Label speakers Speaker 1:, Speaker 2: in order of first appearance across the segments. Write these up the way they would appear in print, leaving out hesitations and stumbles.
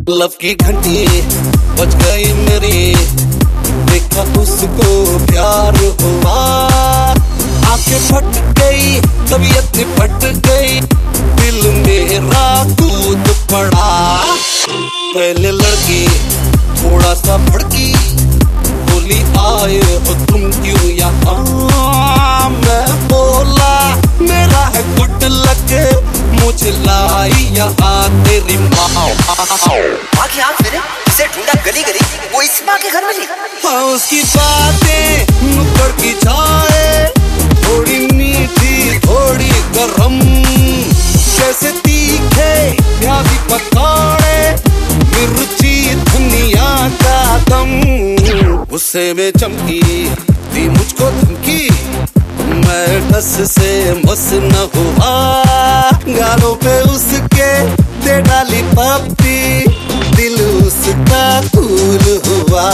Speaker 1: Love की घंटी बज गई मेरी, देखा उसको प्यार हुआ, आंखें फट गई, तबीयत फट गई, दिल मेरा कूद पड़ा। पहले लड़की थोड़ा सा भड़की, बोली आए हो तुम क्यों यहाँ? मैं बोला मेरा है गुड लक, मुझे लाई यहाँ तेरी माँ।
Speaker 2: माँ की आँख मेरे इसे ढूंढा गली गली, वो इस माँ के घर में थी।
Speaker 1: हाँ उसकी बातें नुक्कड़ की छाए, थोड़ी मीठी थोड़ी गरम, जैसे तीखे प्याजी पकौड़े, मिर्ची धनिया का दम। गुस्से में चमकी दी मुझको धमकी, मैं टस से मस न हुआ, गालों पे उसके दे डाली पप्पी, दिल उसका कूल हुआ।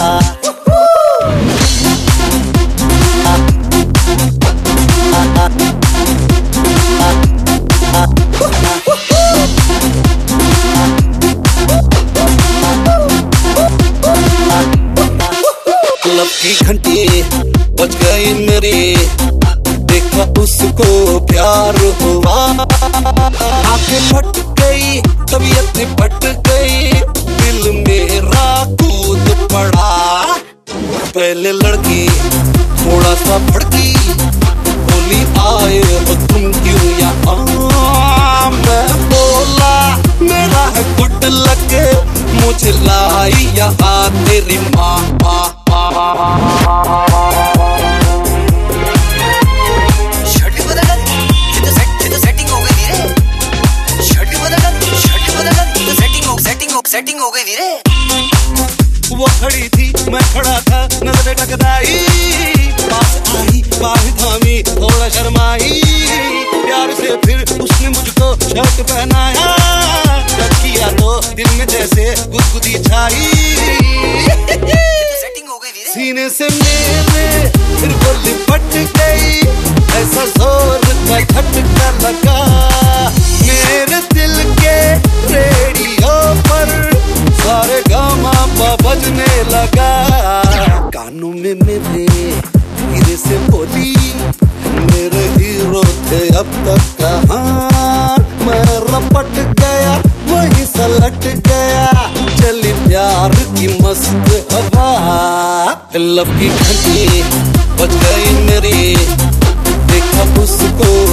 Speaker 1: लब की घंटी बज गई मेरी, देखा उसको प्यार हुआ, आंखें फट गई, तबीयत फट गई, दिल मेरा कूद पड़ा। पहले लड़की थोड़ा सा भड़की, बोली आए हो तुम क्यों यहाँ? मैं बोला मेरा है गुड लक, मुझे लाई यहाँ तेरी माँ।
Speaker 2: सेटिंग हो गई वीरे।
Speaker 1: वो खड़ी थी मैं खड़ा था, नजर टकराई, पास आई बाहें थामी, थोड़ा शर्माई, प्यार से फिर उसने मुझको शर्ट पहनाया, जब किया तो दिल में जैसे गुदगुदी छाई।
Speaker 2: सेटिंग हो गई वीरे।
Speaker 1: सीने से मेरे फिर वो लिपट गई, ऐसा जोर का झटका लगा, मेरे दिल के रेडियो पर सारे गामा बजने लगा। कानों में मेरे धीरे से बोली, मेरे हीरो थे अब तक कहाँ? मैं रपट गया वहीं सलट गया, चली प्यार की मस्त हवा। लव की घंटी बज गई मेरी, देखा उसको